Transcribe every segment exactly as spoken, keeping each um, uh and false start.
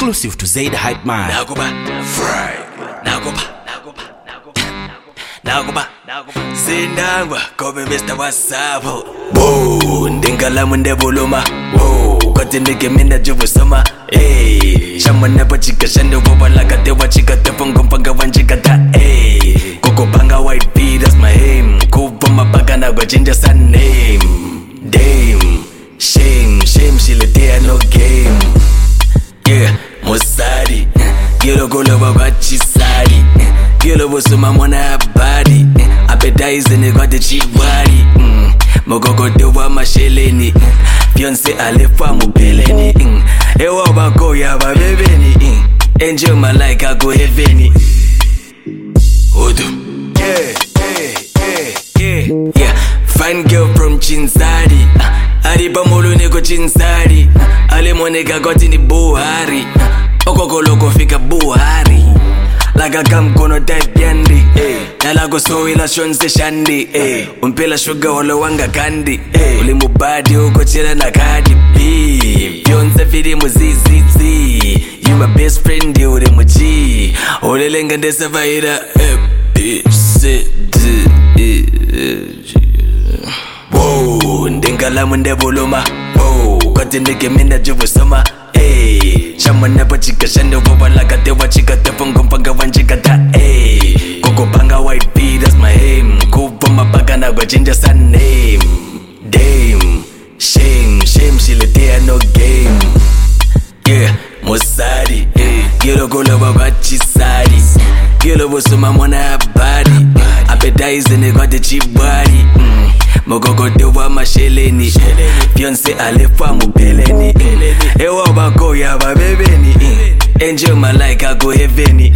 Exclusive to Zaid Hype Man. Nagoba, Fry, Nagoba, Nagoba, Nagoba, Nagoba, Sindangwa, Kobe Mister Wasabo. Whoa, Dingala Mundebuluma. Whoa, got in the game in the Jubusama. Hey, Shaman never chica shando boba like a dewa chica tepong panga one chica. Hey, Coco Banga White Bee, that's my aim. Kubama Bagana, but ginger sun name. Dame, shame, shame, she let there no game. Yeah, Mosari, Gilo Golo Babachisari, Gilo was my mona body, appetizing it got the cheap body. Mogogo Dova Masheleni, Fiance Alefa Mupeleni, Ewa Bako Yaba Bebeni, Angel Malika go heaveni. Odu, yeah, yeah, yeah, yeah, fine girl from Chinsari, Ariba Moluneko Chinsari. Ale moneka koti ni Buhari, Okoko loko fika Buhari. Laga kam kono type yandi, eh. Nalago so ila shonse shandi, eh. Umpela sugar holo wanga kandi, eh. Uli mubadi uko chila na kadi, B. Beyonce fidi muzizizi. You my best friend, you uli muji. Uli lenga ndesa vaira, eh. B, C, D, E, G. Whoa, Ndingala Mundebuluma. Whoa, got in the game in the Jubusama. Hey, Shaman never chica shando boba like a dewa chica tepong panga one chica. Hey, Coco Banga White Bee, that's my aim. Kubama Bagana, but ginger sun name. Dame, shame, shame, she let there no game. Yeah, Mosari, hey, Gilo Golo Babachisari, Gilo was my mona body, appetizing it got the cheap body. Mm. Mogogo Dova Masheleni, Fiance Alefa Mupeleni, Ewa Bako Yaba Bebeni, Angel Malika go heaveni.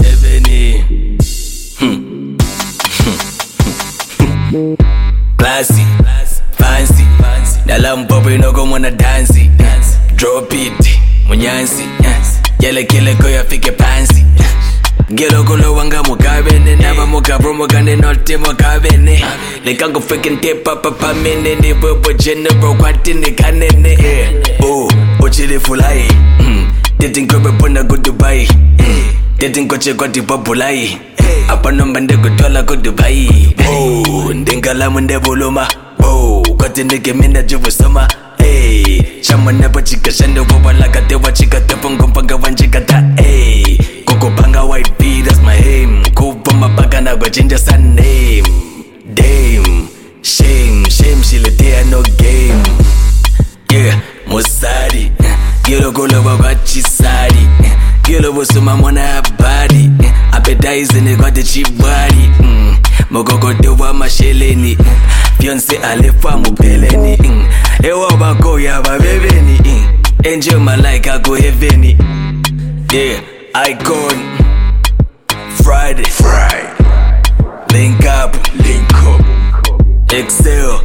Classy, fancy, Dalam Pope no go wanna dance. Drop it, Munyansi, Yele Kele go ya fike pansi. Gelo Golo Wanga Mukabene, never Mukabro Mugane, not Timo Cabene. They can't go freaking tape up a pamene, they were general, what in the canene. Oh, Ochile Fulai, didn't go upon a good Dubai, didn't go check what the populai. Upon a Mande Gotola go Dubai. Oh, Dingala Mundebuluma. Oh, got in the game in the Jubusama. Hey, Shaman never chica shando boba like a dewa chica tepong panga one chica. Hey, Coco Banga White Bee, that's my aim. Kubama Bagana, but ginger sun name. Dame, shame, shame, she let there no game. Yeah, Mosari, Gilo Golo Babachisari, Gilo was my mona body, appetizing it got the cheap body. Mm. Mogogo Dova Masheleni, Fiance Alefa Mupeleni, Ewa Bako Yaba Bebeni, Angel Malika go heaveni. Yeah, Icon, Friday, Friday, Link up, Link up, Excel.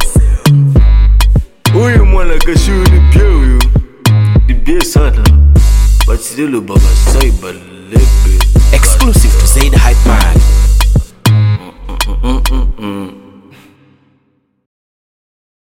Uyu mwana kashu ni pyo yu, ni bie sana, but still baba say balebe. Exclusive to Zaid Hype Man. Mm mm mm mm mm.